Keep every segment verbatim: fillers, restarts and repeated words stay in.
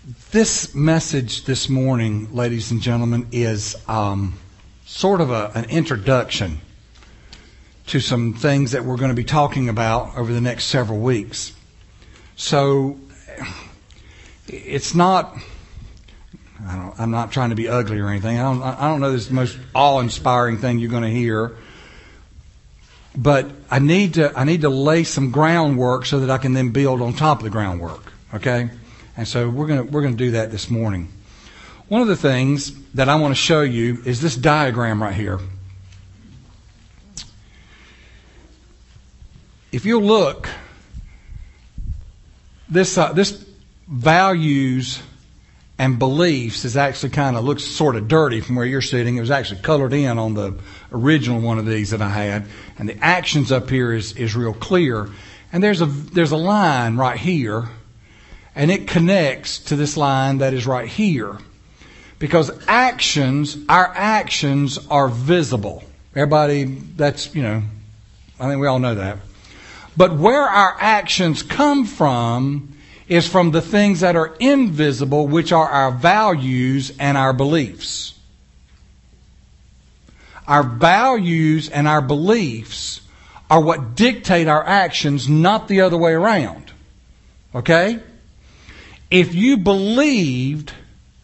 This message this morning, ladies and gentlemen, is um, sort of a, an introduction to some things that we're going to be talking about over the next several weeks. So it's not, I don't, I'm not trying to be ugly or anything. I don't, I don't know this is the most awe-inspiring thing you're going to hear. But I need to, I need to lay some groundwork so that I can then build on top of the groundwork. Okay? And so we're going to, we're going to do that this morning. One of the things that I want to show you is this diagram right here. If you look, this uh, this values and beliefs is actually kind of looks sort of dirty from where you're sitting. It was actually colored in on the original one of these that I had, and the actions up here is is real clear. And there's a there's a line right here, and it connects to this line that is right here, because actions, our actions are visible. Everybody, that's you know, I think we all know that. But where our actions come from is from the things that are invisible, which are our values and our beliefs. Our values and our beliefs are what dictate our actions, not the other way around. Okay? If you believed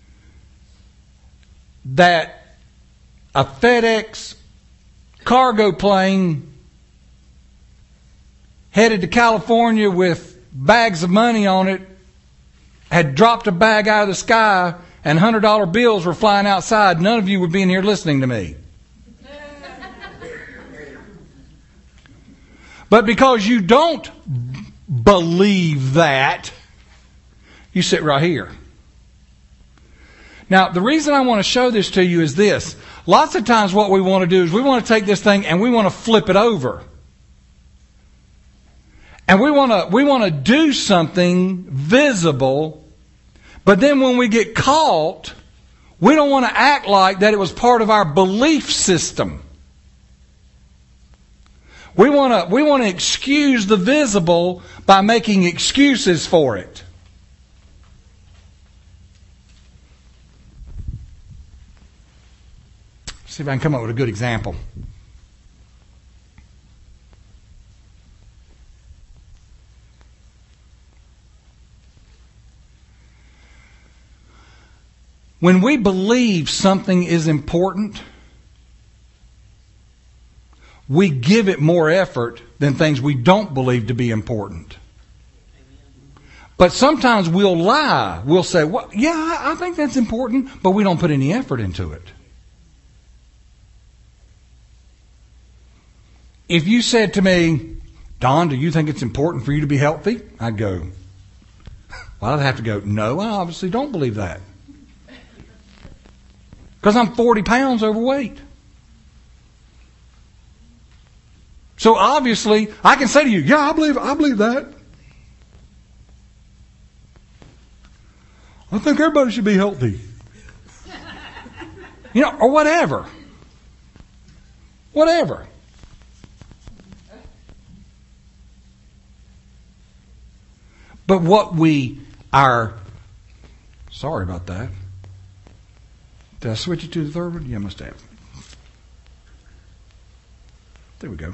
that a FedEx cargo plane headed to California with bags of money on it, had dropped a bag out of the sky, and one hundred dollar bills were flying outside, none of you would be in here listening to me. But because you don't believe that, you sit right here. Now, the reason I want to show this to you is this. Lots of times what we want to do is we want to take this thing and we want to flip it over. And we want to we want to do something visible, but then when we get caught, we don't want to act like that it was part of our belief system. We want to we want to excuse the visible by making excuses for it. See if I can come up with a good example. When we believe something is important, we give it more effort than things we don't believe to be important. But sometimes we'll lie. We'll say, well, yeah, I think that's important, but we don't put any effort into it. If you said to me, Don, do you think it's important for you to be healthy? I'd go, well, I'd have to go, no, I obviously don't believe that. Because I'm forty pounds overweight. So obviously, I can say to you, yeah, I believe, I believe that. I think everybody should be healthy. You know, or whatever. Whatever. But what we are, sorry about that. Did I switch it to the third one? Yeah, I must have. There we go.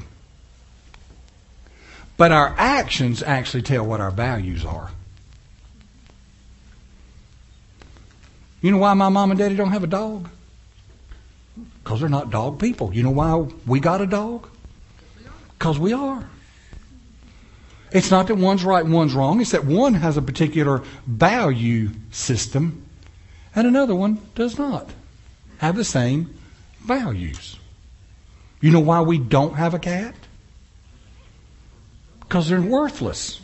But our actions actually tell what our values are. You know why my mom and daddy don't have a dog? Because they're not dog people. You know why we got a dog? Because we are. It's not that one's right and one's wrong. It's that one has a particular value system and another one does not have the same values. You know why we don't have a cat? Because they're worthless.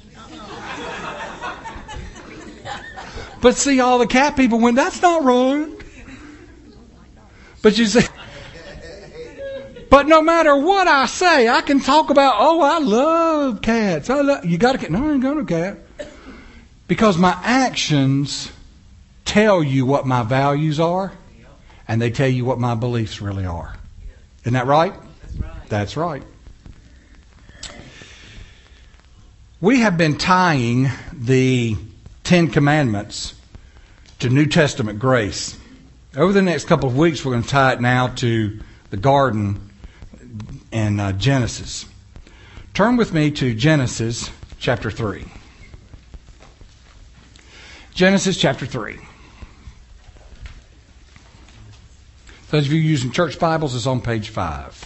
But see, all the cat people went, that's not wrong. But you say, but no matter what I say, I can talk about, oh, I love cats. I love, you got a cat? No, I ain't got a cat. Because my actions tell you what my values are, and they tell you what my beliefs really are. Isn't that right? That's right. That's right. We have been tying the Ten Commandments to New Testament grace. Over the next couple of weeks, we're going to tie it now to the garden in uh, Genesis. Turn with me to Genesis chapter three. Genesis chapter three. Those of you using church Bibles, it's on page five.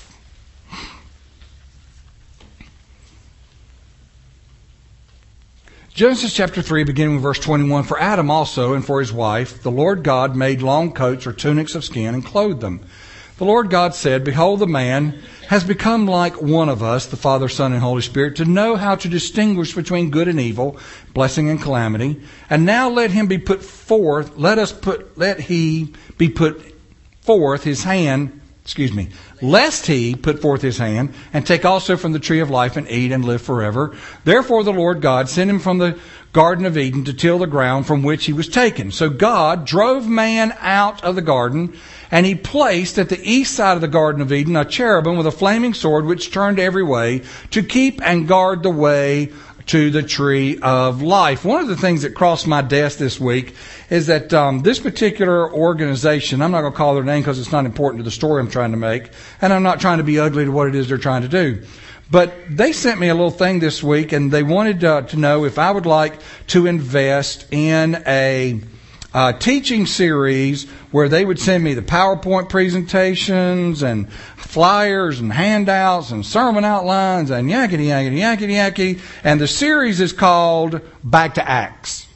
Genesis chapter three, beginning with verse twenty-one. For Adam also and for his wife, the Lord God made long coats or tunics of skin and clothed them. The Lord God said, Behold, the man has become like one of us, the Father, Son, and Holy Spirit, to know how to distinguish between good and evil, blessing and calamity. And now let him be put forth, let us put, let he be put forth his hand, excuse me, lest he put forth his hand and take also from the tree of life and eat and live forever. Therefore the Lord God sent him from the Garden of Eden to till the ground from which he was taken. So God drove man out of the garden, and he placed at the east side of the Garden of Eden a cherubim with a flaming sword which turned every way to keep and guard the way to the tree of life. One of the things that crossed my desk this week is that um, this particular organization, I'm not going to call their name because it's not important to the story I'm trying to make, and I'm not trying to be ugly to what it is they're trying to do. But they sent me a little thing this week, and they wanted uh, to know if I would like to invest in a uh, teaching series where they would send me the PowerPoint presentations and flyers and handouts and sermon outlines and yakety, yakety, yakety, yakety. And the series is called Back to Acts.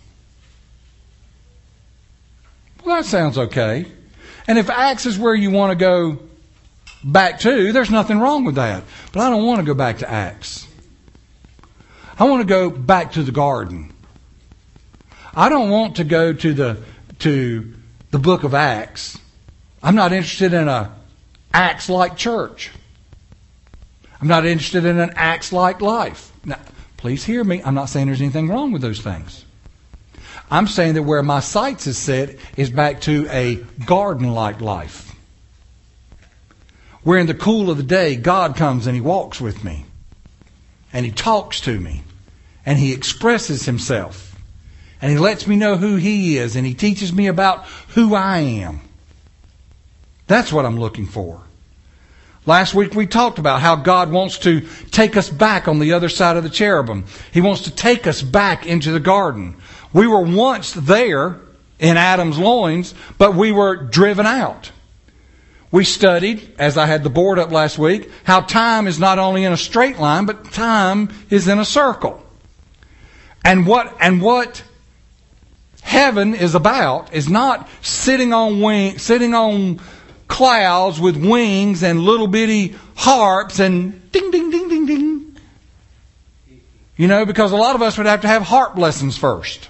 Well, that sounds okay. And if Acts is where you want to go back to, there's nothing wrong with that. But I don't want to go back to Acts. I want to go back to the garden. I don't want to go to the to the book of Acts. I'm not interested in a Acts-like church. I'm not interested in an Acts-like life. Now, please hear me. I'm not saying there's anything wrong with those things. I'm saying that where my sights is set is back to a garden-like life. Where in the cool of the day, God comes and He walks with me. And He talks to me. And He expresses Himself. And He lets me know who He is. And He teaches me about who I am. That's what I'm looking for. Last week we talked about how God wants to take us back on the other side of the cherubim. He wants to take us back into the garden. We were once there in Adam's loins, but we were driven out. We studied, as I had the board up last week, how time is not only in a straight line, but time is in a circle. And what and what heaven is about is not sitting on wing, sitting on clouds with wings and little bitty harps and ding, ding, ding, ding, ding. You know, because a lot of us would have to have harp lessons first.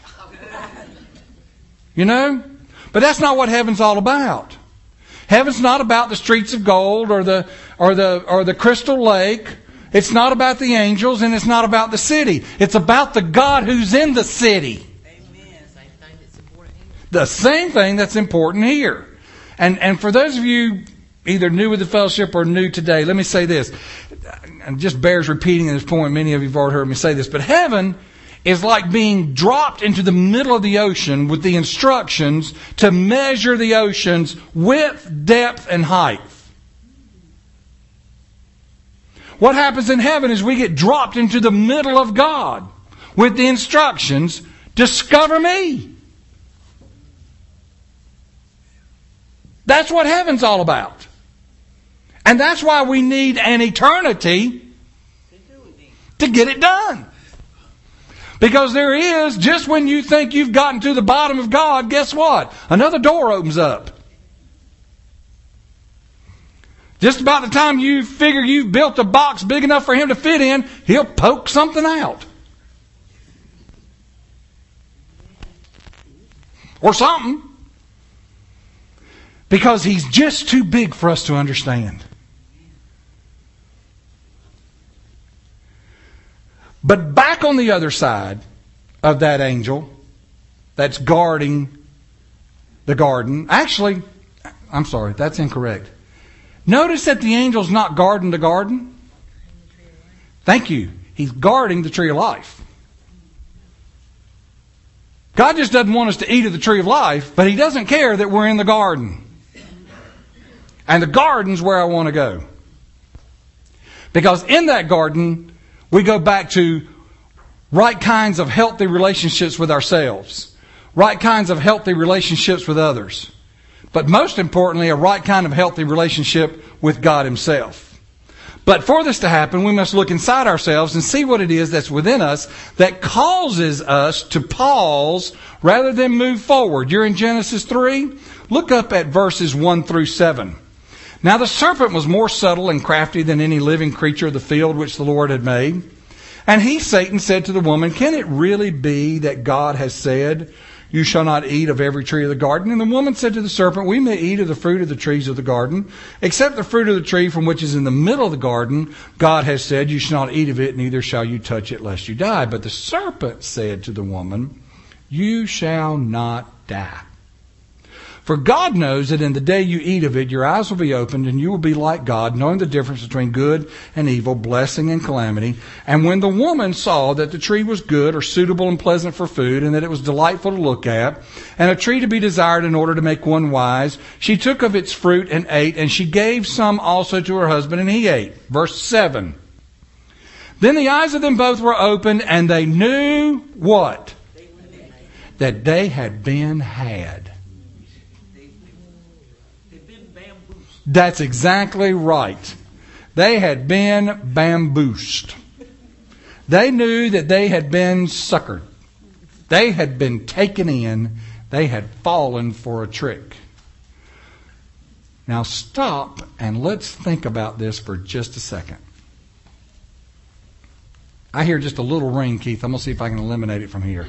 You know? But that's not what heaven's all about. Heaven's not about the streets of gold or the or the or the crystal lake. It's not about the angels, and it's not about the city. It's about the God who's in the city. Amen. Same thing that's important here. The same thing that's important here. And and for those of you either new with the fellowship or new today, let me say this. And just bears repeating at this point. Many of you have already heard me say this. But heaven is like being dropped into the middle of the ocean with the instructions to measure the ocean's width, depth, and height. What happens in heaven is we get dropped into the middle of God with the instructions, discover me. That's what heaven's all about. And that's why we need an eternity to get it done. Because there is, just when you think you've gotten to the bottom of God, guess what? Another door opens up. Just about the time you figure you've built a box big enough for Him to fit in, He'll poke something out. Or something. Because He's just too big for us to understand. But back on the other side of that angel that's guarding the garden. Actually, I'm sorry, that's incorrect. Notice that the angel's not guarding the garden. Thank you. He's guarding the tree of life. God just doesn't want us to eat of the tree of life, but He doesn't care that we're in the garden. And the garden's where I want to go. Because in that garden, we go back to right kinds of healthy relationships with ourselves. Right kinds of healthy relationships with others. But most importantly, a right kind of healthy relationship with God Himself. But for this to happen, we must look inside ourselves and see what it is that's within us that causes us to pause rather than move forward. You're in Genesis three. Look up at verses one through seven. Now the serpent was more subtle and crafty than any living creature of the field which the Lord had made. And he, Satan, said to the woman, can it really be that God has said, you shall not eat of every tree of the garden? And the woman said to the serpent, we may eat of the fruit of the trees of the garden, except the fruit of the tree from which is in the middle of the garden. God has said, you shall not eat of it, neither shall you touch it, lest you die. But the serpent said to the woman, you shall not die. For God knows that in the day you eat of it, your eyes will be opened, and you will be like God, knowing the difference between good and evil, blessing and calamity. And when the woman saw that the tree was good or suitable and pleasant for food, and that it was delightful to look at, and a tree to be desired in order to make one wise, she took of its fruit and ate, and she gave some also to her husband, and he ate. Verse seven. Then the eyes of them both were opened, and they knew what? That they had been had. That's exactly right. They had been bamboozled. They knew that they had been suckered. They had been taken in. They had fallen for a trick. Now stop and let's think about this for just a second. I hear just a little ring, Keith. I'm going to see if I can eliminate it from here.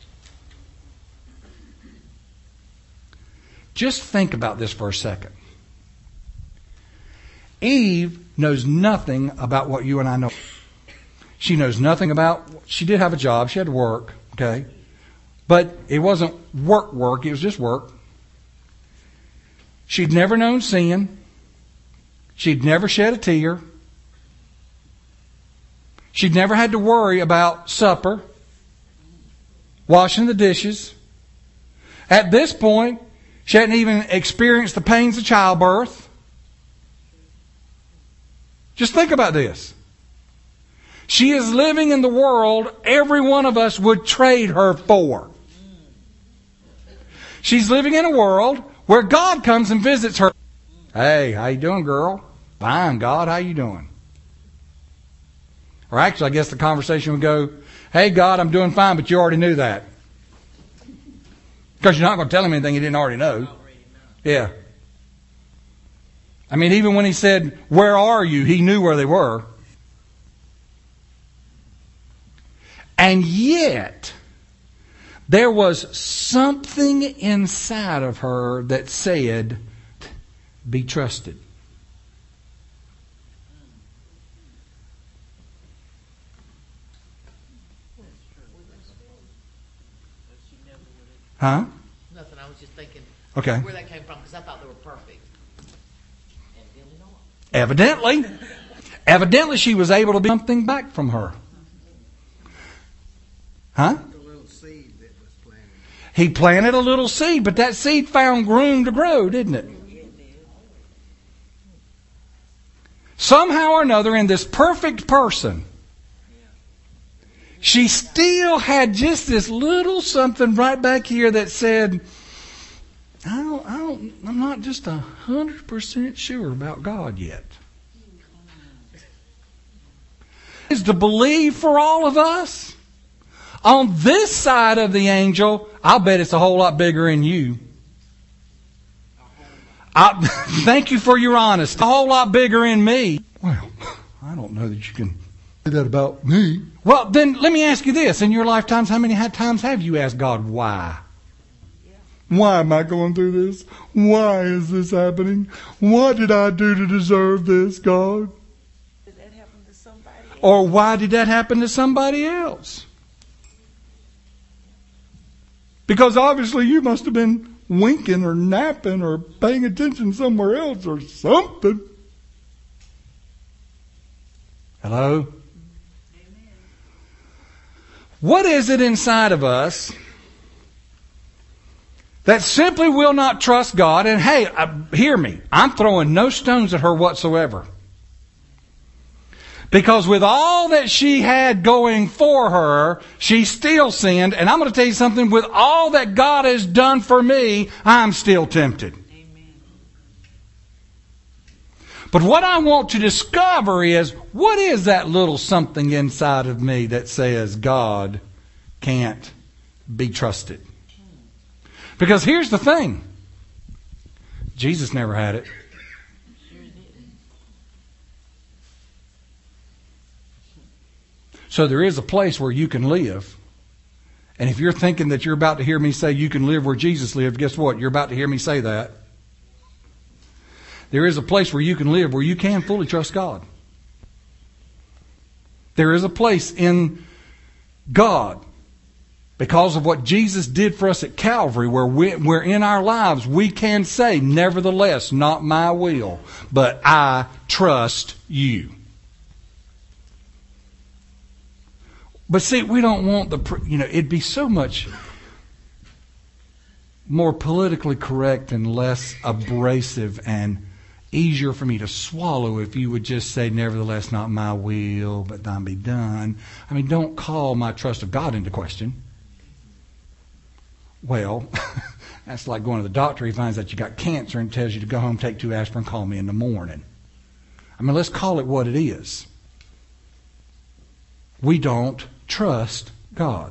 Just think about this for a second. Eve knows nothing about what you and I know. She knows nothing about, she did have a job, she had to work, okay? But it wasn't work work, it was just work. She'd never known sin. She'd never shed a tear. She'd never had to worry about supper, washing the dishes. At this point, she hadn't even experienced the pains of childbirth. Just think about this. She is living in the world every one of us would trade her for. She's living in a world where God comes and visits her. Hey, how you doing, girl? Fine, God, how you doing? Or actually, I guess the conversation would go, hey, God, I'm doing fine, but you already knew that. Because you're not going to tell him anything he didn't already know. Yeah. I mean, even when he said, where are you? He knew where they were. And yet, there was something inside of her that said, be trusted. Huh? Nothing. I was just thinking okay. where that came from because I thought they were perfect. Evidently. Evidently she was able to be something back from her. Huh? The little seed that was planted. He planted a little seed, but that seed found room to grow, didn't it? Somehow or another in this perfect person, she still had just this little something right back here that said, I don't, I don't, I'm not just a hundred percent sure about God yet. Is to believe for all of us. On this side of the angel, I'll bet it's a whole lot bigger in you. I, thank you for your honesty. A whole lot bigger in me. Well, I don't know that you can say that about me. Well, then let me ask you this. In your lifetimes, how many times have you asked God why? Why am I going through this? Why is this happening? What did I do to deserve this, God? Did that happen to somebody else? Or why did that happen to somebody else? Because obviously you must have been winking or napping or paying attention somewhere else or something. Hello? Amen. What is it inside of us that simply will not trust God. And hey, uh, hear me, I'm throwing no stones at her whatsoever. Because with all that she had going for her, she still sinned. And I'm going to tell you something, with all that God has done for me, I'm still tempted. Amen. But what I want to discover is, what is that little something inside of me that says God can't be trusted? Because here's the thing. Jesus never had it. So there is a place where you can live. And if you're thinking that you're about to hear me say you can live where Jesus lived, guess what? You're about to hear me say that. There is a place where you can live where you can fully trust God. There is a place in God, because of what Jesus did for us at Calvary, where, we, where in our lives we can say, nevertheless, not my will, but I trust you. But see, we don't want the, you know, it'd be so much more politically correct and less abrasive and easier for me to swallow if you would just say, nevertheless, not my will, but thine be done. I mean, don't call my trust of God into question. Well, that's like going to the doctor. He finds that you got cancer and tells you to go home, take two aspirin, call me in the morning. I mean, let's call it what it is. We don't trust God.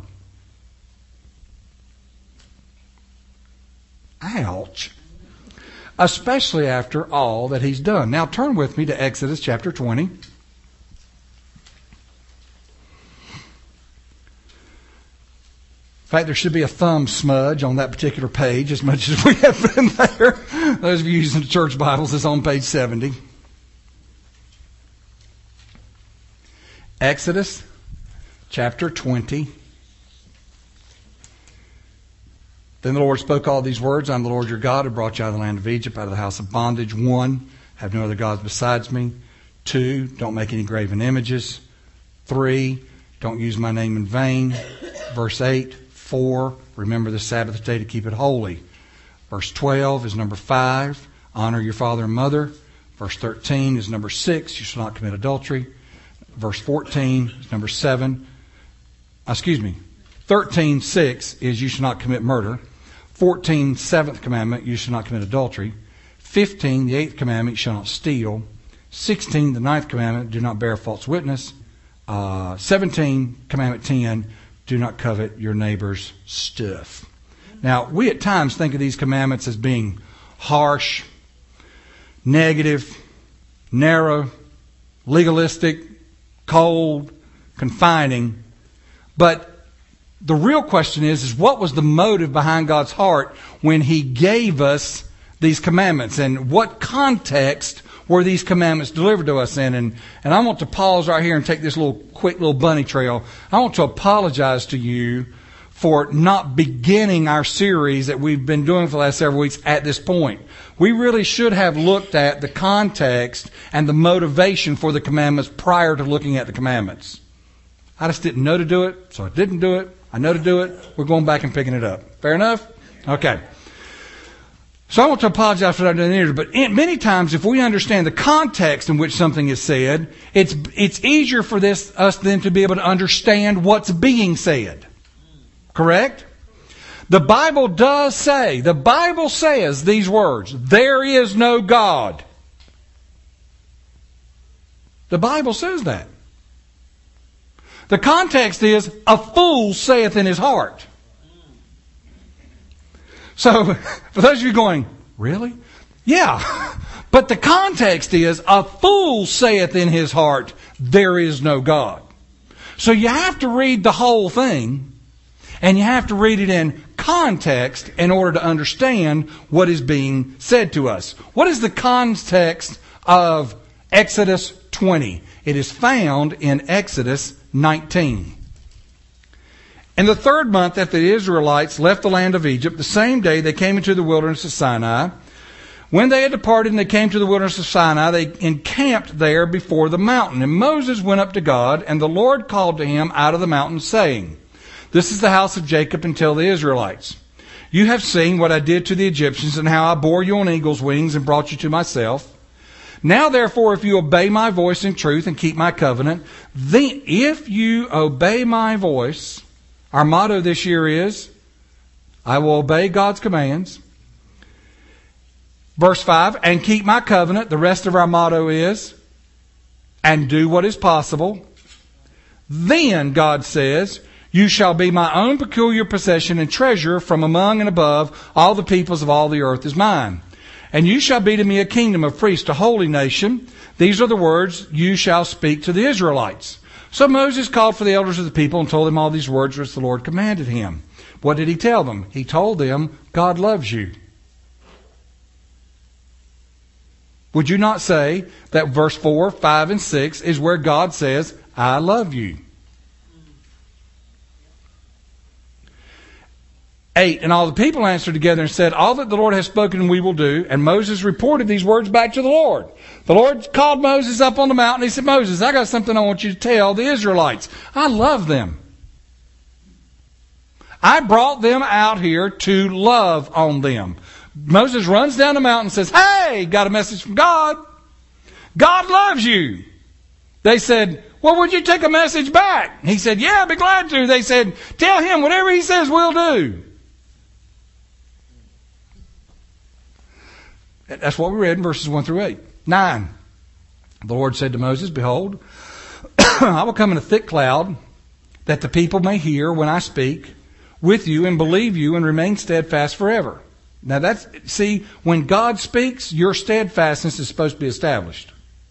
Ouch. Especially after all that He's done. Now turn with me to Exodus chapter twenty. In fact, there should be a thumb smudge on that particular page as much as we have been there. Those of you using the church Bibles, it's on page seventy. Exodus chapter twenty. Then the Lord spoke all these words. I am the Lord your God who brought you out of the land of Egypt, out of the house of bondage. One, have no other gods besides me. Two, don't make any graven images. Three, don't use my name in vain. Verse eight. Four, remember the Sabbath day to keep it holy. Verse twelve is number five. Honor your father and mother. Verse thirteen is number six. You shall not commit adultery. Verse fourteen is number seven. Excuse me. thirteen six is you shall not commit murder. fourteen, seventh commandment, you shall not commit adultery. fifteen, the eighth commandment, you shall not steal. sixteen, the ninth commandment, do not bear false witness. Uh, seventeen, commandment ten, do not covet your neighbor's stuff. Now, we at times think of these commandments as being harsh, negative, narrow, legalistic, cold, confining. But the real question is, is what was the motive behind God's heart when He gave us these commandments? And what context were these commandments delivered to us in? And, and I want to pause right here and take this little quick little bunny trail. I want to apologize to you for not beginning our series that we've been doing for the last several weeks at this point. We really should have looked at the context and the motivation for the commandments prior to looking at the commandments. I just didn't know to do it, so I didn't do it. I know to do it. We're going back and picking it up. Fair enough? Okay. So I want to apologize for that either, but many times if we understand the context in which something is said, it's it's easier for this us then to be able to understand what's being said. Correct? The Bible does say, the Bible says these words, there is no God. The Bible says that. The context is, a fool saith in his heart. So, for those of you going, really? Yeah. But the context is, a fool saith in his heart, there is no God. So you have to read the whole thing, and you have to read it in context in order to understand what is being said to us. What is the context of Exodus twenty? It is found in Exodus nineteen. In the third month after the Israelites left the land of Egypt, the same day they came into the wilderness of Sinai. When they had departed and they came to the wilderness of Sinai, they encamped there before the mountain. And Moses went up to God, and the Lord called to him out of the mountain, saying, this is the house of Jacob, and tell the Israelites, You have seen what I did to the Egyptians and how I bore you on eagle's wings and brought you to myself. Now, therefore, if you obey my voice in truth and keep my covenant, then if you obey my voice, our motto this year is, I will obey God's commands. Verse five, and keep my covenant. The rest of our motto is, and do what is possible. Then, God says, you shall be my own peculiar possession and treasure from among and above all the peoples of all the earth is mine. And you shall be to me a kingdom of priests, a holy nation. These are the words you shall speak to the Israelites. So Moses called for the elders of the people and told them all these words which the Lord commanded him. What did he tell them? He told them, God loves you. Would you not say that verse four, five, and six is where God says, I love you? Eight, and all the people answered together and said, all that the Lord has spoken we will do. And Moses reported these words back to the Lord. The Lord called Moses up on the mountain. He said, Moses, I got something I want you to tell the Israelites. I love them. I brought them out here to love on them. Moses runs down the mountain and says, hey, got a message from God. God loves you. They said, well, would you take a message back? He said, yeah, I'd be glad to. They said, tell him whatever he says we'll do. That's what we read in verses one through eight. Nine. The Lord said to Moses, behold, I will come in a thick cloud that the people may hear when I speak with you and believe you and remain steadfast forever. Now that's, see, when God speaks, your steadfastness is supposed to be established.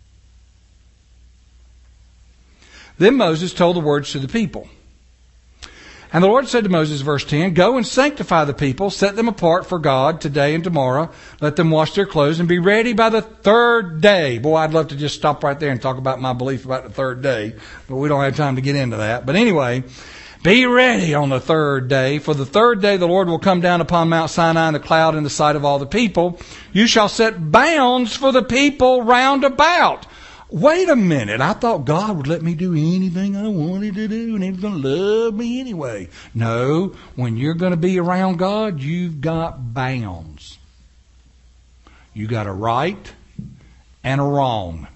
Then Moses told the words to the people. And the Lord said to Moses, verse ten, go and sanctify the people, set them apart for God today and tomorrow. Let them wash their clothes and be ready by the third day. Boy, I'd love to just stop right there and talk about my belief about the third day, but we don't have time to get into that. But anyway, be ready on the third day. For the third day the Lord will come down upon Mount Sinai in the cloud in the sight of all the people. You shall set bounds for the people round about. Wait a minute, I thought God would let me do anything I wanted to do and He was going to love me anyway. No, when you're going to be around God, you've got bounds. You got a right and a wrong.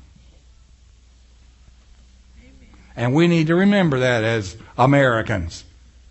And we need to remember that as Americans.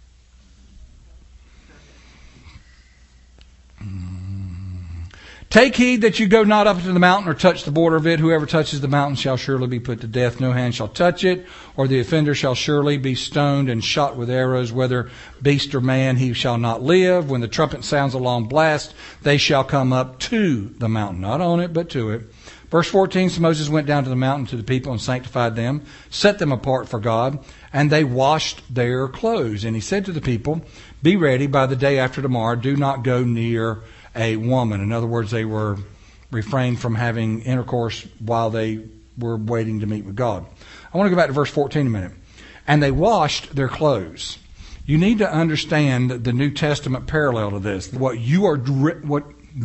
Take heed that you go not up into the mountain or touch the border of it. Whoever touches the mountain shall surely be put to death. No hand shall touch it, or the offender shall surely be stoned and shot with arrows. Whether beast or man, he shall not live. When the trumpet sounds a long blast, they shall come up to the mountain. Not on it, but to it. Verse fourteen, so Moses went down to the mountain to the people and sanctified them, set them apart for God, and they washed their clothes. And he said to the people, be ready by the day after tomorrow. Do not go near a woman. In other words, they were refrained from having intercourse while they were waiting to meet with God. I want to go back to verse fourteen a minute. And they washed their clothes. You need to understand the New Testament parallel to this. What you are what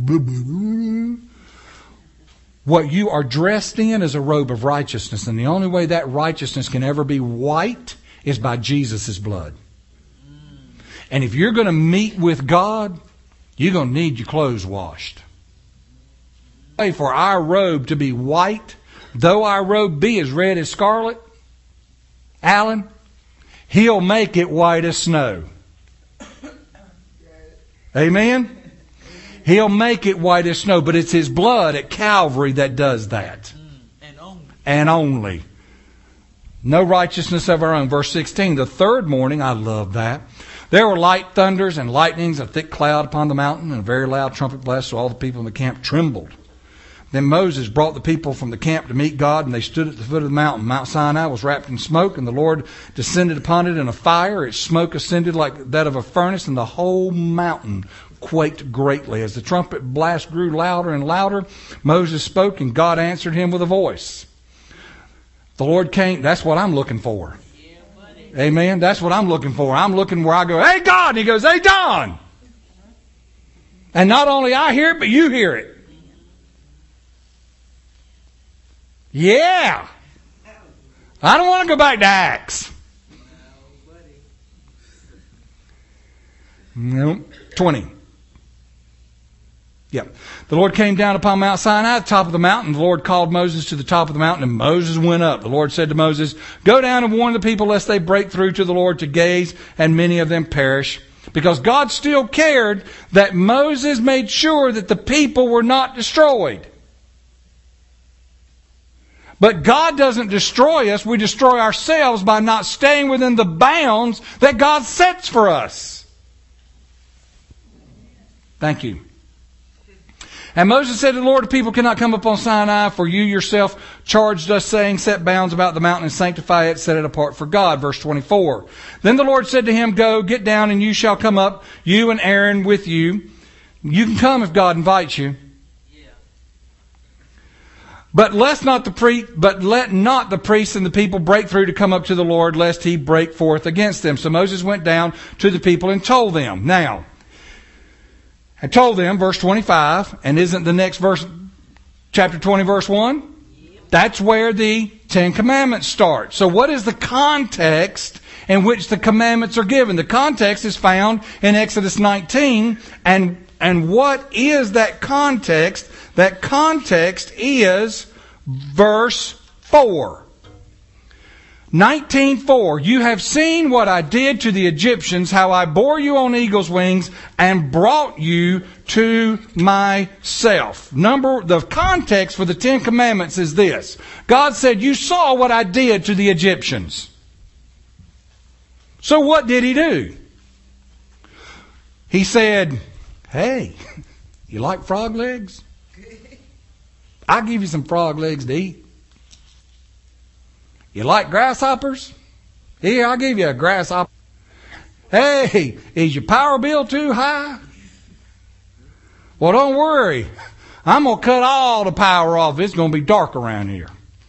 what you are dressed in is a robe of righteousness, and the only way that righteousness can ever be white is by Jesus' blood. And if you're going to meet with God, you're going to need your clothes washed. For our robe to be white, though our robe be as red as scarlet, Alan, He'll make it white as snow. Amen? He'll make it white as snow, but it's His blood at Calvary that does that. And only. And only. No righteousness of our own. Verse sixteen, the third morning, I love that. There were light thunders and lightnings, a thick cloud upon the mountain, and a very loud trumpet blast, so all the people in the camp trembled. Then Moses brought the people from the camp to meet God, and they stood at the foot of the mountain. Mount Sinai was wrapped in smoke, and the Lord descended upon it in a fire. Its smoke ascended like that of a furnace, and the whole mountain quaked greatly. As the trumpet blast grew louder and louder, Moses spoke, and God answered him with a voice. The Lord came. That's what I'm looking for. Amen. That's what I'm looking for. I'm looking where I go, hey God, and He goes, hey Don. And not only I hear it, but you hear it. Yeah. I don't want to go back to Acts. Nope. twenty. Yep. The Lord came down upon Mount Sinai, at the top of the mountain. The Lord called Moses to the top of the mountain, and Moses went up. The Lord said to Moses, go down and warn the people lest they break through to the Lord to gaze, and many of them perish. Because God still cared that Moses made sure that the people were not destroyed. But God doesn't destroy us. We destroy ourselves by not staying within the bounds that God sets for us. Thank you. And Moses said to the Lord, the people cannot come up on Sinai, for you yourself charged us, saying, set bounds about the mountain and sanctify it, set it apart for God. Verse twenty-four. Then the Lord said to him, go, get down, and you shall come up, you and Aaron with you. You can come if God invites you. But let not the priest, but let not the priests and the people break through to come up to the Lord, lest he break forth against them. So Moses went down to the people and told them. Now, I told them, verse twenty-five, and isn't the next verse, chapter twenty, verse one? That's where the Ten Commandments start. So what is the context in which the commandments are given? The context is found in Exodus nineteen, and, and what is that context? That context is verse four. nineteen four. You have seen what I did to the Egyptians, how I bore you on eagle's wings and brought you to myself. Number, the context for the Ten Commandments is this. God said, you saw what I did to the Egyptians. So what did he do? He said, hey, you like frog legs? I'll give you some frog legs to eat. You like grasshoppers? Here, I'll give you a grasshopper. Hey, is your power bill too high? Well, don't worry. I'm going to cut all the power off. It's going to be dark around here.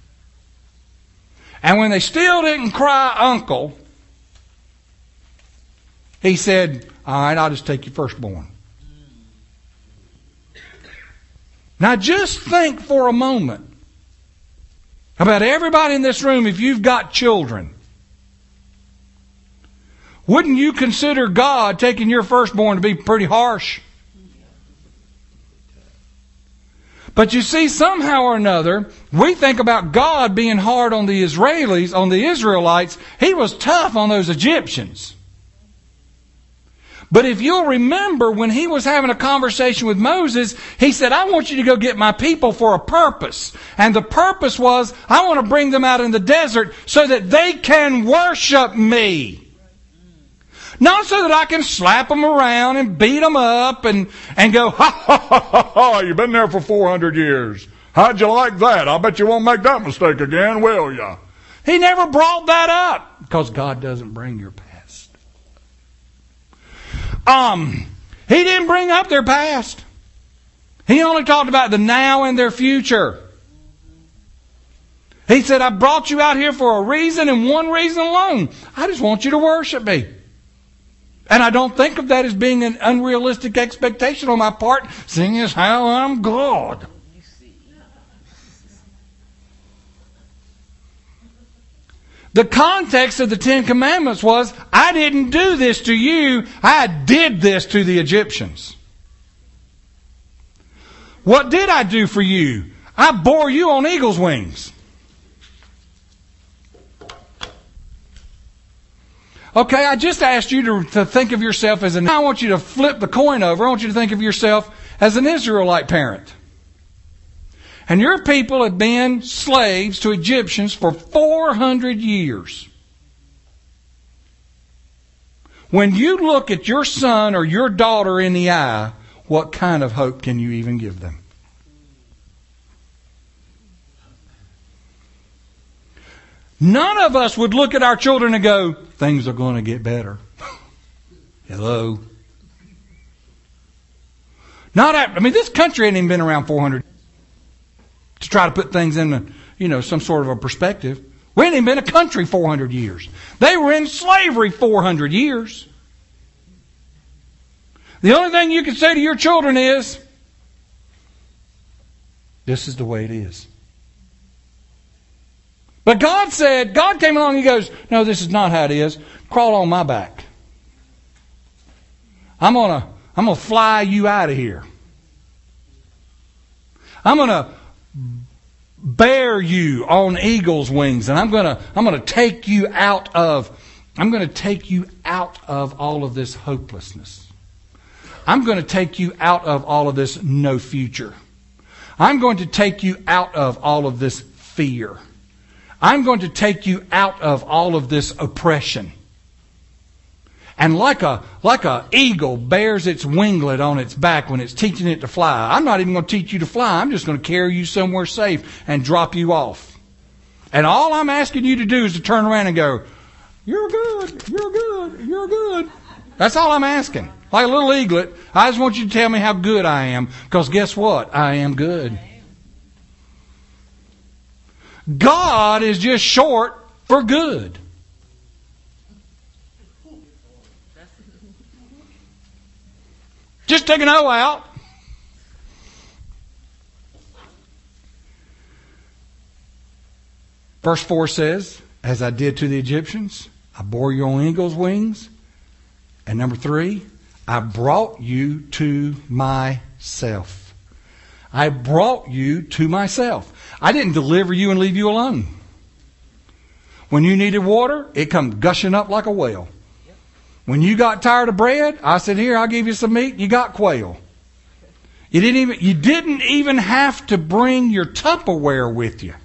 And when they still didn't cry uncle, he said, all right, I'll just take your firstborn. Now just think for a moment about everybody in this room, if you've got children. Wouldn't you consider God taking your firstborn to be pretty harsh? But you see, somehow or another, we think about God being hard on the Israelis, on the Israelites. He was tough on those Egyptians. But if you'll remember, when he was having a conversation with Moses, he said, I want you to go get my people for a purpose. And the purpose was, I want to bring them out in the desert so that they can worship me. Not so that I can slap them around and beat them up and, and go, ha, ha, ha, ha, ha, you've been there for four hundred years. How'd you like that? I bet you won't make that mistake again, will ya? He never brought that up because God doesn't bring your past. Um, he didn't bring up their past. He only talked about the now and their future. He said, I brought you out here for a reason and one reason alone. I just want you to worship me. And I don't think of that as being an unrealistic expectation on my part, seeing as how I'm God. The context of the Ten Commandments was, I didn't do this to you, I did this to the Egyptians. What did I do for you? I bore you on eagle's wings. Okay, I just asked you to, to think of yourself as an... I want you to flip the coin over. I want you to think of yourself as an Israelite parent. And your people have been slaves to Egyptians for four hundred years. When you look at your son or your daughter in the eye, what kind of hope can you even give them? None of us would look at our children and go, things are going to get better. Hello. Not after, I mean, this country hasn't even been around four hundred to try to put things in, you know, some sort of a perspective. We ain't even been a country four hundred years. They were in slavery four hundred years. The only thing you can say to your children is, this is the way it is. But God said, God came along and He goes, no, this is not how it is. Crawl on my back. I'm gonna, I'm gonna fly you out of here. I'm going to bear you on eagle's wings, and I'm going to I'm going to take you out of I'm going to take you out of all of this hopelessness. I'm going to take you out of all of this no future. I'm going to take you out of all of this fear. I'm going to take you out of all of this oppression. And like a like a eagle bears its winglet on its back when it's teaching it to fly, I'm not even going to teach you to fly. I'm just going to carry you somewhere safe and drop you off. And all I'm asking you to do is to turn around and go, "You're good, you're good, you're good." That's all I'm asking. Like a little eaglet, I just want you to tell me how good I am, because guess what? I am good. God is just short for good. Just take an O out. Verse four says, "As I did to the Egyptians, I bore you on eagle's wings." And number three, I brought you to myself. I brought you to myself. I didn't deliver you and leave you alone. When you needed water, it come gushing up like a well. When you got tired of bread, I said, "Here, I'll give you some meat." You got quail. You didn't even, you didn't even have to bring your Tupperware with you.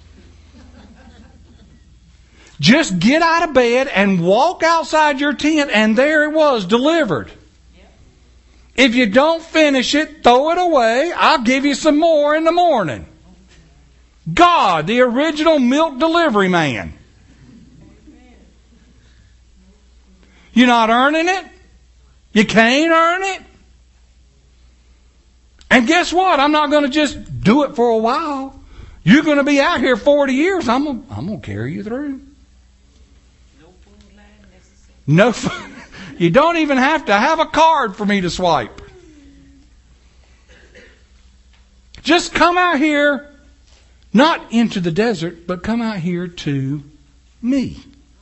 Just get out of bed and walk outside your tent, and there it was, delivered. If you don't finish it, throw it away. I'll give you some more in the morning. God, the original milk delivery man. You're not earning it. You can't earn it. And guess what? I'm not going to just do it for a while. You're going to be out here forty years. I'm going I'm going to carry you through. No food line necessary. No food. You don't even have to have a card for me to swipe. Just come out here, not into the desert, but come out here to me.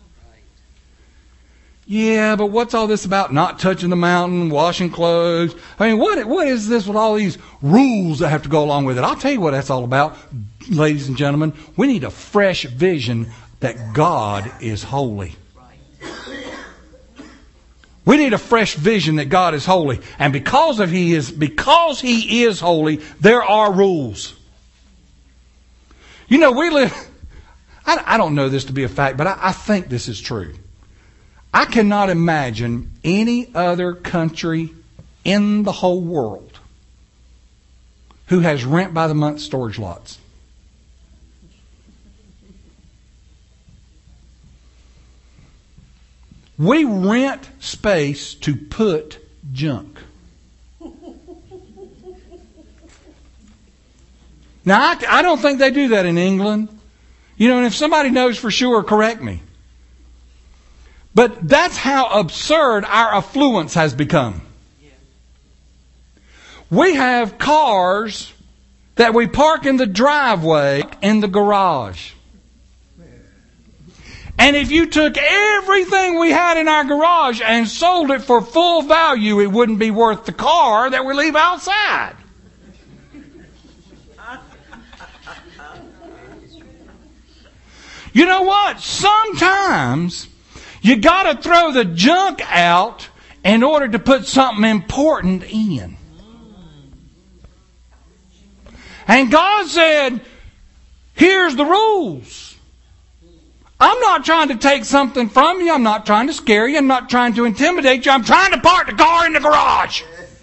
Yeah, but what's all this about not touching the mountain, washing clothes? I mean, what what is this with all these rules that have to go along with it? I'll tell you what that's all about, ladies and gentlemen. We need a fresh vision that God is holy. We need a fresh vision that God is holy. And because of He is because He is holy, there are rules. You know, we live I, I don't know this to be a fact, but I, I think this is true. I cannot imagine any other country in the whole world who has rent by the month storage lots. We rent space to put junk. Now, I, I don't think they do that in England. You know, and if somebody knows for sure, correct me. But that's how absurd our affluence has become. We have cars that we park in the driveway, in the garage. And if you took everything we had in our garage and sold it for full value, it wouldn't be worth the car that we leave outside. You know what? Sometimes you got to throw the junk out in order to put something important in. And God said, here's the rules. I'm not trying to take something from you. I'm not trying to scare you. I'm not trying to intimidate you. I'm trying to park the car in the garage.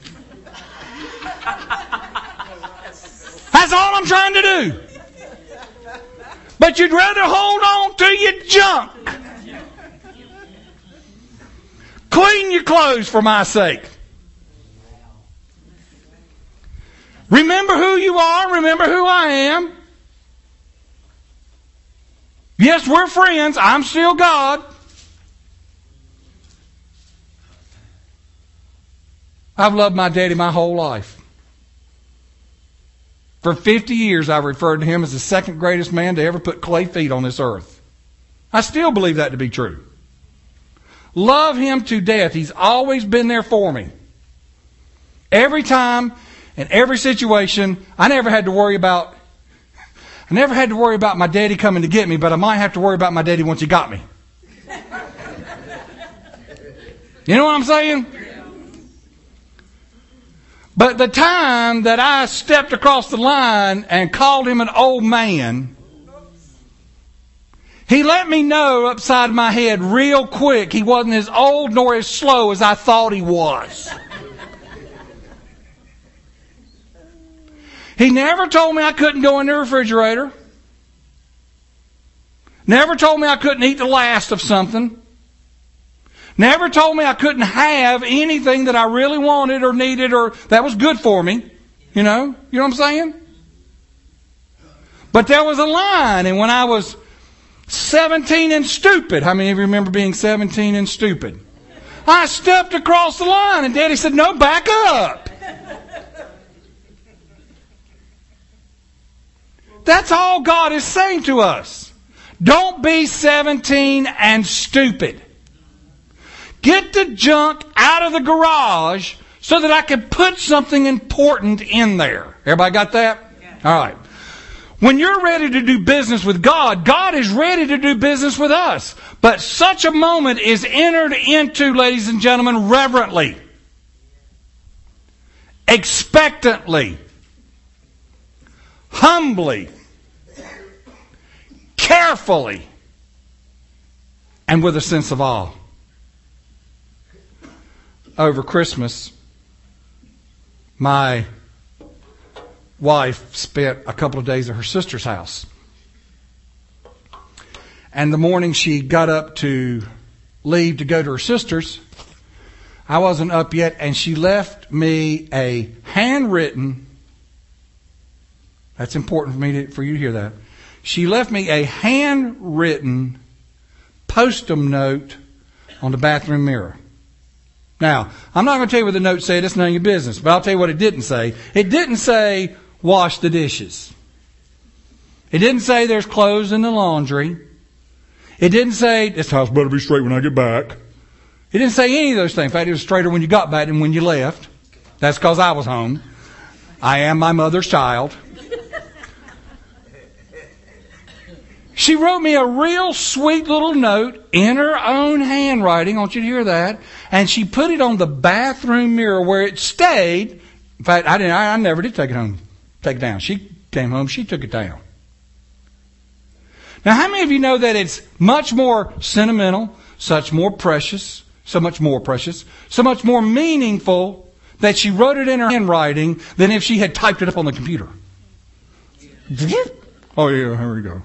That's all I'm trying to do. But you'd rather hold on to your junk. Clean your clothes for my sake. Remember who you are. Remember who I am. Yes, we're friends. I'm still God. I've loved my daddy my whole life. For fifty years, I've referred to him as the second greatest man to ever put clay feet on this earth. I still believe that to be true. Love him to death. He's always been there for me. Every time in every situation. I never had to worry about, I never had to worry about my daddy coming to get me, but I might have to worry about my daddy once he got me. You know what I'm saying? But the time that I stepped across the line and called him an old man, he let me know upside my head real quick he wasn't as old nor as slow as I thought he was. He never told me I couldn't go in the refrigerator. Never told me I couldn't eat the last of something. Never told me I couldn't have anything that I really wanted or needed or that was good for me. You know? You know what I'm saying? But there was a line, and when I was seventeen and stupid, how many of you remember being seventeen and stupid? I stepped across the line, and Daddy said, no, back up. That's all God is saying to us. Don't be seventeen and stupid. Get the junk out of the garage so that I can put something important in there. Everybody got that? Yeah. All right. When you're ready to do business with God, God is ready to do business with us. But such a moment is entered into, ladies and gentlemen, reverently, expectantly, humbly, carefully, and with a sense of awe. Over Christmas, my wife spent a couple of days at her sister's house. And the morning she got up to leave to go to her sister's, I wasn't up yet, and she left me a handwritten, that's important for me to, for you to hear that. She left me a handwritten post-it note on the bathroom mirror. Now, I'm not going to tell you what the note said. It's none of your business. But I'll tell you what it didn't say. It didn't say, wash the dishes. It didn't say there's clothes in the laundry. It didn't say, this house better be straight when I get back. It didn't say any of those things. In fact, it was straighter when you got back than when you left. That's because I was home. I am my mother's child. She wrote me a real sweet little note in her own handwriting. I want you to hear that. And she put it on the bathroom mirror where it stayed. In fact, I didn't. I, I never did take it home, take it down. She came home. She took it down. Now, how many of you know that it's much more sentimental, such more precious, so much more precious, so much more meaningful that she wrote it in her handwriting than if she had typed it up on the computer? Oh yeah, here we go.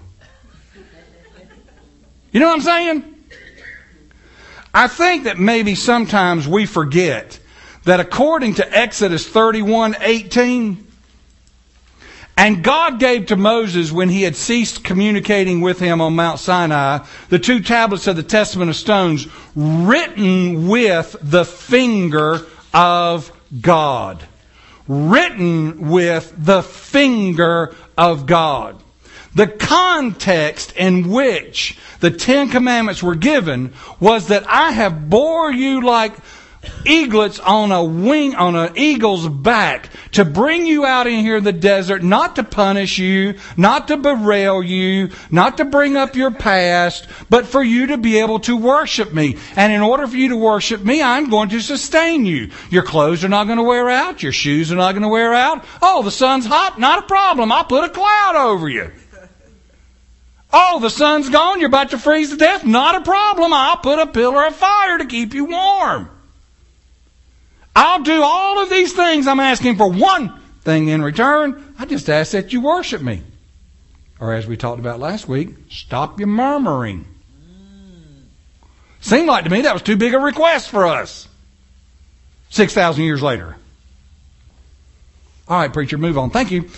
You know what I'm saying? I think that maybe sometimes we forget that according to Exodus thirty-one eighteen, and God gave to Moses, when he had ceased communicating with him on Mount Sinai, the two tablets of the Testament of stones written with the finger of God. Written with the finger of God. The context in which the Ten Commandments were given was that I have bore you like eaglets on a wing, on an eagle's back, to bring you out in here in the desert, not to punish you, not to bewail you, not to bring up your past, but for you to be able to worship me. And in order for you to worship me, I'm going to sustain you. Your clothes are not going to wear out. Your shoes are not going to wear out. Oh, the sun's hot? Not a problem. I'll put a cloud over you. Oh, the sun's gone. You're about to freeze to death. Not a problem. I'll put a pillar of fire to keep you warm. I'll do all of these things. I'm asking for one thing in return. I just ask that you worship me. Or as we talked about last week, stop your murmuring. Seemed like to me that was too big a request for us. six thousand years later. All right, preacher, move on. Thank you.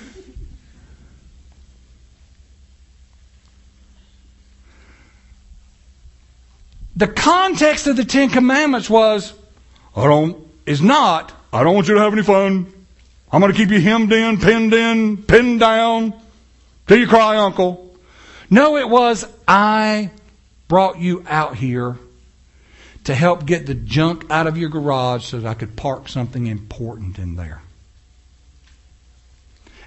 The context of the Ten Commandments was, I don't, is not, I don't want you to have any fun. I'm going to keep you hemmed in, pinned in, pinned down, till you cry, uncle. No, it was, I brought you out here to help get the junk out of your garage so that I could park something important in there.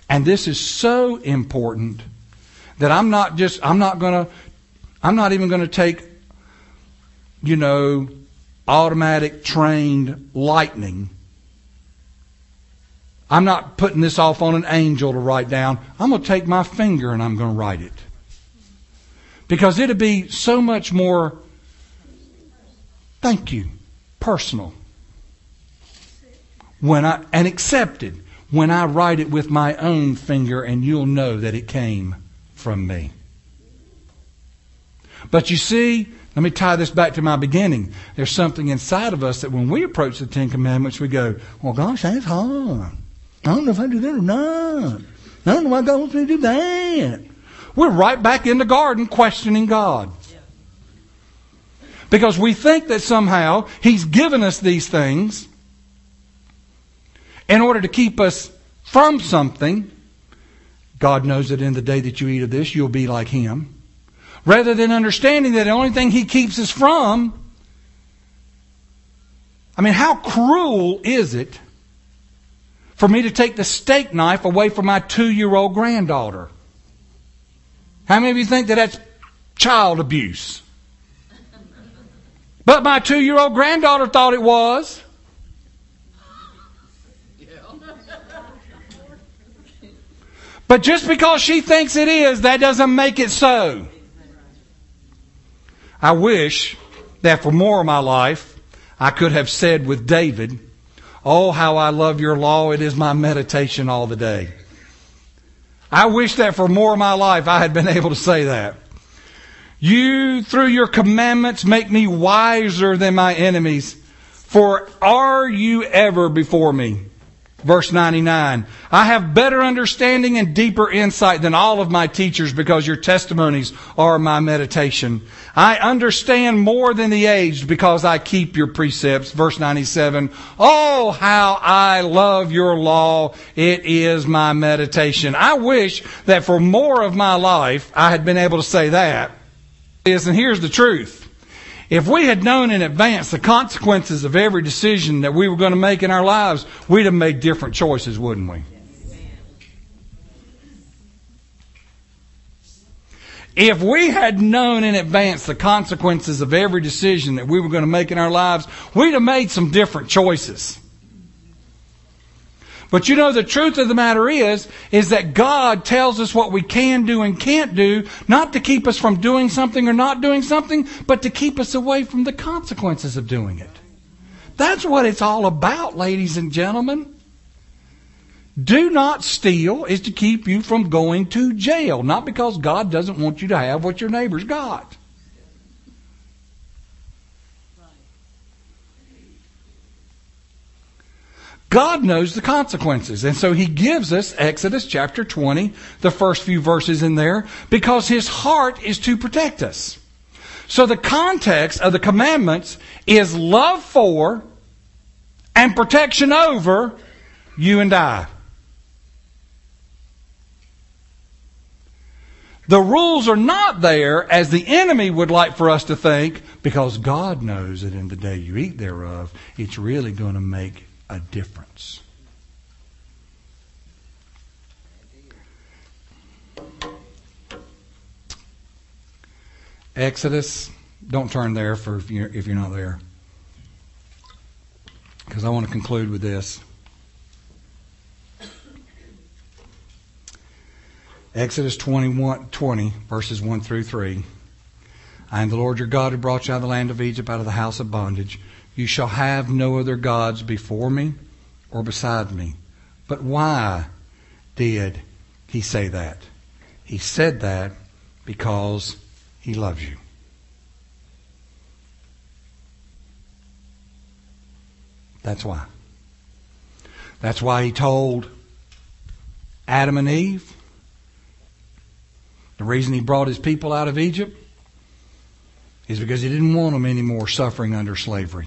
And this is so important that I'm not just, I'm not going to, I'm not even going to take, you know, automatic trained lightning. I'm not putting this off on an angel to write down. I'm going to take my finger and I'm going to write it. Because it'll be so much more, thank you, personal. When I, and accepted when I write it with my own finger, and you'll know that it came from me. But you see, let me tie this back to my beginning. There's something inside of us that when we approach the Ten Commandments, we go, well, gosh, that's hard. I don't know if I do that or not. I don't know why God wants me to do that. We're right back in the garden questioning God. Because we think that somehow He's given us these things in order to keep us from something. God knows that in the day that you eat of this, you'll be like Him. Rather than understanding that the only thing He keeps us from, I mean, how cruel is it for me to take the steak knife away from my two-year-old granddaughter? How many of you think that that's child abuse? But my two-year-old granddaughter thought it was. But just because she thinks it is, that doesn't make it so. I wish that for more of my life, I could have said with David, oh, how I love your law. It is my meditation all the day. I wish that for more of my life, I had been able to say that. You, through your commandments, make me wiser than my enemies. For are you ever before me? Verse ninety-nine, I have better understanding and deeper insight than all of my teachers because your testimonies are my meditation. I understand more than the aged because I keep your precepts. Verse ninety-seven, oh, how I love your law. It is my meditation. I wish that for more of my life I had been able to say that. And here's the truth. If we had known in advance the consequences of every decision that we were going to make in our lives, we'd have made different choices, wouldn't we? If we had known in advance the consequences of every decision that we were going to make in our lives, we'd have made some different choices. But you know, the truth of the matter is, is that God tells us what we can do and can't do, not to keep us from doing something or not doing something, but to keep us away from the consequences of doing it. That's what it's all about, ladies and gentlemen. Do not steal is to keep you from going to jail, not because God doesn't want you to have what your neighbor's got. God knows the consequences. And so He gives us Exodus chapter twenty, the first few verses in there, because His heart is to protect us. So the context of the commandments is love for and protection over you and I. The rules are not there as the enemy would like for us to think, because God knows that in the day you eat thereof, it's really going to make a difference. Exodus, don't turn there for if you're, if you're not there, because I want to conclude with this. Exodus twenty-one, twenty, verses one through three. I am the Lord your God who brought you out of the land of Egypt, out of the house of bondage. You shall have no other gods before me or beside me. But why did He say that? He said that because He loves you. That's why. That's why He told Adam and Eve, the reason He brought His people out of Egypt is because He didn't want them any more suffering under slavery.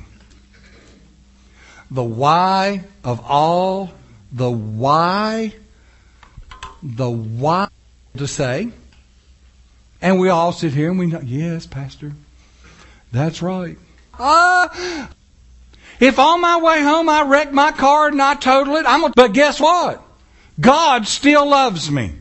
The why of all, the why, the why to say. And we all sit here and we know, yes, Pastor, that's right. Uh, if on my way home I wreck my car and I total it, I'm gonna, but guess what? God still loves me.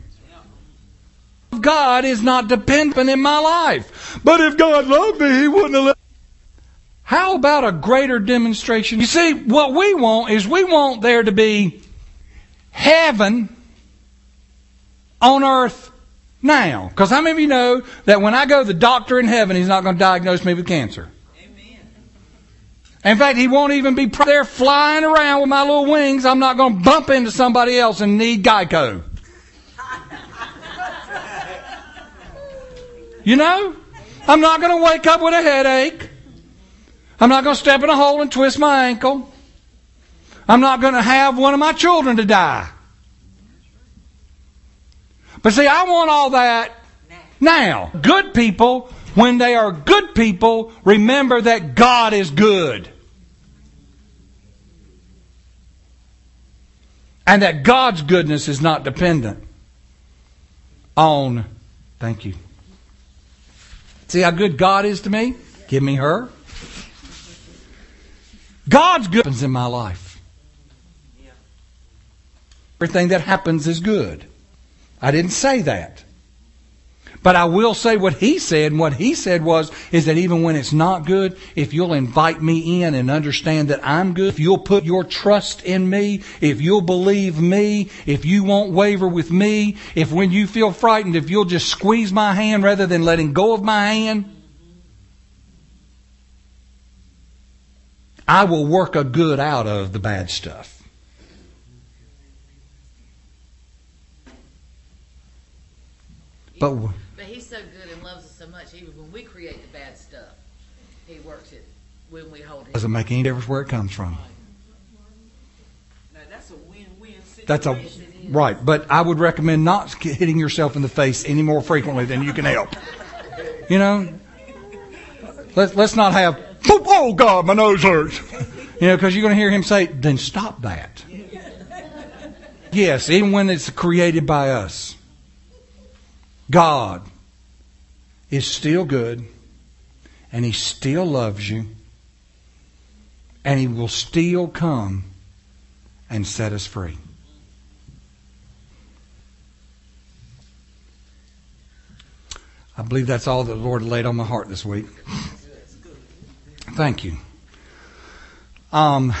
God is not dependent in my life. But if God loved me, He wouldn't have let me. How about a greater demonstration? You see, what we want is we want there to be heaven on earth now. Because how many of you know that when I go to the doctor in heaven, He's not going to diagnose me with cancer? Amen. In fact, He won't even be there flying around with my little wings. I'm not going to bump into somebody else and need Geico. You know? I'm not going to wake up with a headache. I'm not going to step in a hole and twist my ankle. I'm not going to have one of my children to die. But see, I want all that now. Good people, when they are good people, remember that God is good. And that God's goodness is not dependent on, thank you. See how good God is to me? Give me her. God's good happens in my life. Everything that happens is good. I didn't say that. But I will say what He said, and what He said was, is that even when it's not good, if you'll invite me in and understand that I'm good, if you'll put your trust in me, if you'll believe me, if you won't waver with me, if when you feel frightened, if you'll just squeeze my hand rather than letting go of my hand, I will work a good out of the bad stuff. But But He's so good and loves us so much, even when we create the bad stuff, He works it when we hold Him. doesn't make any difference where it comes from. Now that's a win-win situation. That's a right. But I would recommend not hitting yourself in the face any more frequently than you can help. You know, let's let's not have, oh God, my nose hurts. You know, because you're going to hear Him say, then stop that. Yes, even when it's created by us, God is still good, and He still loves you, and He will still come and set us free. I believe that's all that the Lord laid on my heart this week. Thank you. Um,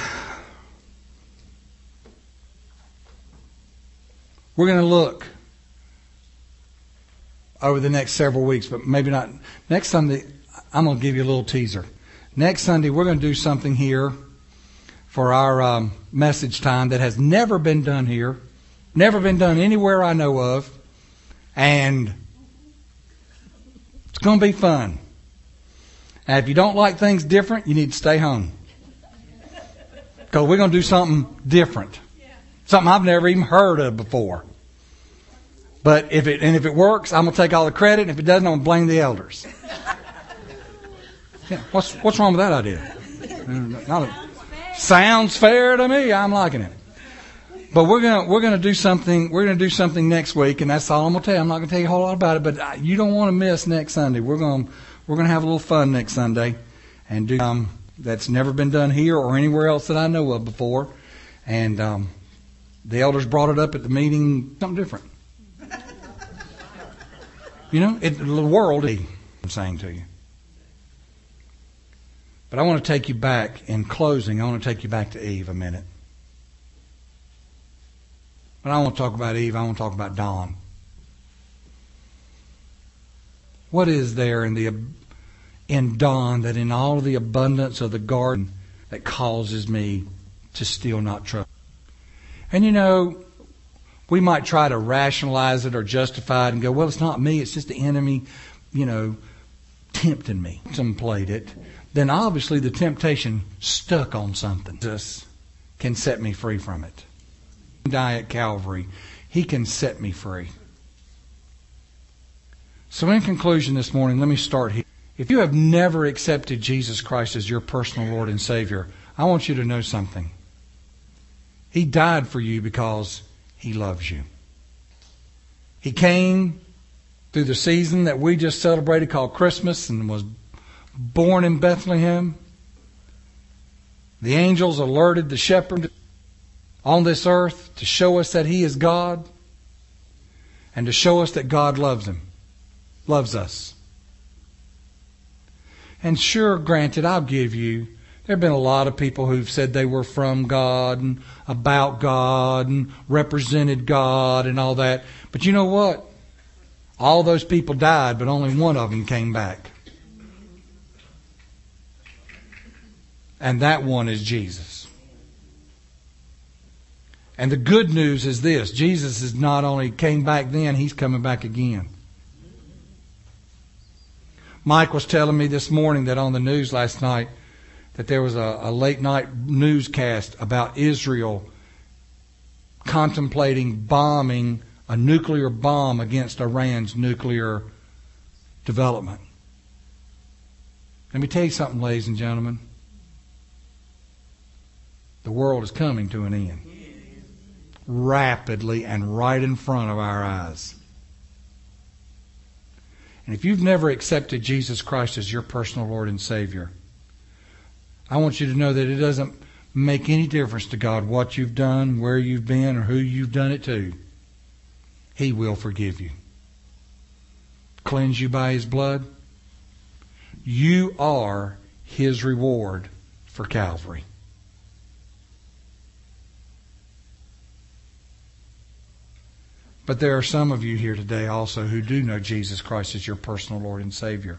we're going to look over the next several weeks, but maybe not. Next Sunday, I'm going to give you a little teaser. Next Sunday, we're going to do something here for our um, message time that has never been done here, never been done anywhere I know of, and it's going to be fun. And if you don't like things different, you need to stay home. Because we're going to do something different. Something I've never even heard of before. But if it and if it works, I'm going to take all the credit. And if it doesn't, I'm going to blame the elders. Yeah, what's what's wrong with that idea? Not a, sounds fair to me. I'm liking it. But we're gonna we're gonna do something. We're gonna do something next week, and that's all I'm gonna tell you. I'm not gonna tell you a whole lot about it, but you don't want to miss next Sunday. We're gonna we're gonna have a little fun next Sunday, and do um that's never been done here or anywhere else that I know of before. And um, the elders brought it up at the meeting. Something different. You know, it, the world. I'm saying to you. But I want to take you back in closing. I want to take you back to Eve a minute. But I don't want to talk about Eve. I want to talk about Dawn. What is there in the in Dawn that in all of the abundance of the garden that causes me to still not trust? And you know, we might try to rationalize it or justify it and go, well, it's not me. It's just the enemy, you know, tempting me. Some played it. Then obviously the temptation stuck on something. Jesus can set me free from it. Die at Calvary, He can set me free. So in conclusion this morning, let me start here. If you have never accepted Jesus Christ as your personal Lord and Savior, I want you to know something. He died for you because He loves you. He came through the season that we just celebrated called Christmas and was born in Bethlehem. The angels alerted the shepherd on this earth to show us that He is God and to show us that God loves Him, loves us. And sure, granted, I'll give you, there have been a lot of people who've said they were from God and about God and represented God and all that. But you know what? All those people died, but only one of them came back. And that one is Jesus. And the good news is this. Jesus is not only came back then, He's coming back again. Mike was telling me this morning that on the news last night that there was a, a late night newscast about Israel contemplating bombing a nuclear bomb against Iran's nuclear development. Let me tell you something, ladies and gentlemen. The world is coming to an end. Rapidly and right in front of our eyes. And if you've never accepted Jesus Christ as your personal Lord and Savior, I want you to know that it doesn't make any difference to God what you've done, where you've been, or who you've done it to. He will forgive you. Cleanse you by His blood. You are His reward for Calvary. But there are some of you here today also who do know Jesus Christ as your personal Lord and Savior.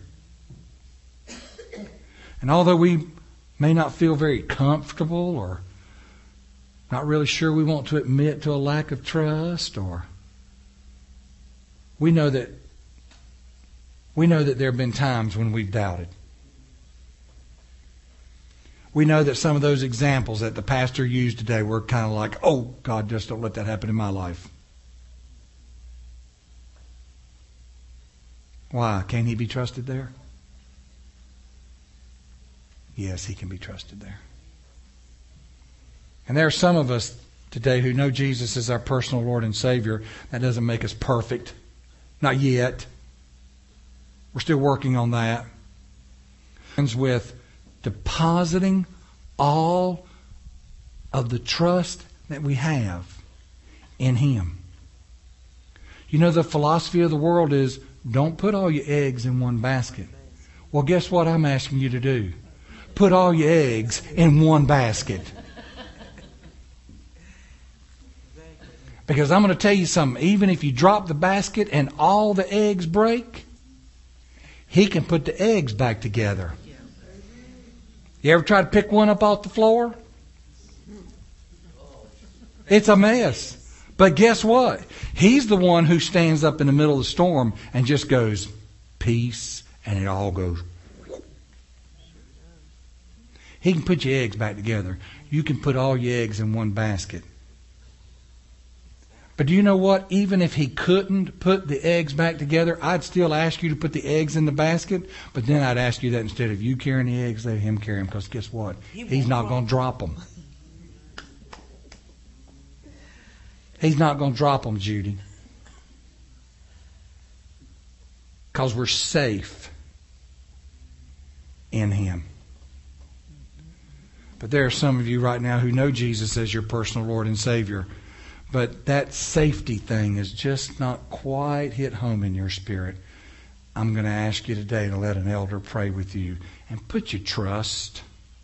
And although we may not feel very comfortable or not really sure we want to admit to a lack of trust, or we know that we know that there have been times when we've doubted. We know that some of those examples that the pastor used today were kind of like, oh, God, just don't let that happen in my life. Why? Can He be trusted there? Yes, He can be trusted there. And there are some of us today who know Jesus as our personal Lord and Savior. That doesn't make us perfect. Not yet. We're still working on that. It with depositing all of the trust that we have in Him. You know, the philosophy of the world is, don't put all your eggs in one basket. Well, guess what I'm asking you to do? Put all your eggs in one basket. Because I'm going to tell you something. Even if you drop the basket and all the eggs break, He can put the eggs back together. You ever try to pick one up off the floor? It's a mess. But guess what? He's the one who stands up in the middle of the storm and just goes, peace, and it all goes. He can put your eggs back together. You can put all your eggs in one basket. But do you know what? Even if He couldn't put the eggs back together, I'd still ask you to put the eggs in the basket. But then I'd ask you that instead of you carrying the eggs, let Him carry them. Because guess what? He's not going to drop them. He's not going to drop them, Judy. Because we're safe in Him. But there are some of you right now who know Jesus as your personal Lord and Savior. But that safety thing is just not quite hit home in your spirit. I'm going to ask you today to let an elder pray with you and put your trust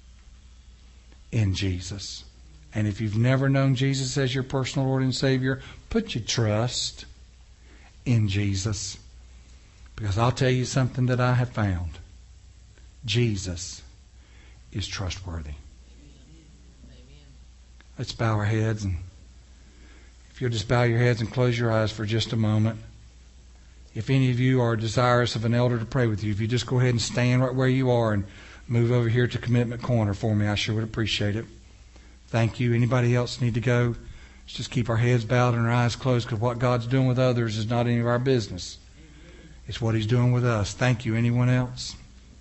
in Jesus. And if you've never known Jesus as your personal Lord and Savior, put your trust in Jesus. Because I'll tell you something that I have found. Jesus is trustworthy. Amen. Let's bow our heads, and if you'll just bow your heads and close your eyes for just a moment. If any of you are desirous of an elder to pray with you, if you just go ahead and stand right where you are and move over here to Commitment Corner for me, I sure would appreciate it. Thank you. Anybody else need to go? Let's just keep our heads bowed and our eyes closed, because what God's doing with others is not any of our business. It's what He's doing with us. Thank you. Anyone else?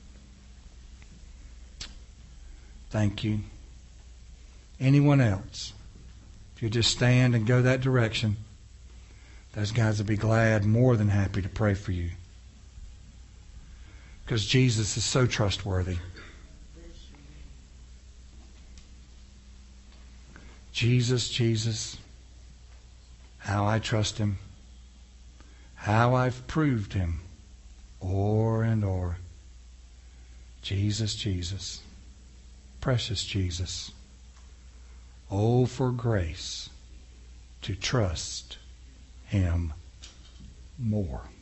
Thank you. Anyone else? If you just stand and go that direction, those guys will be glad, more than happy to pray for you. Because Jesus is so trustworthy. Jesus, Jesus, how I trust Him, how I've proved Him o'er and o'er. Jesus, Jesus, precious Jesus, oh, for grace to trust Him more.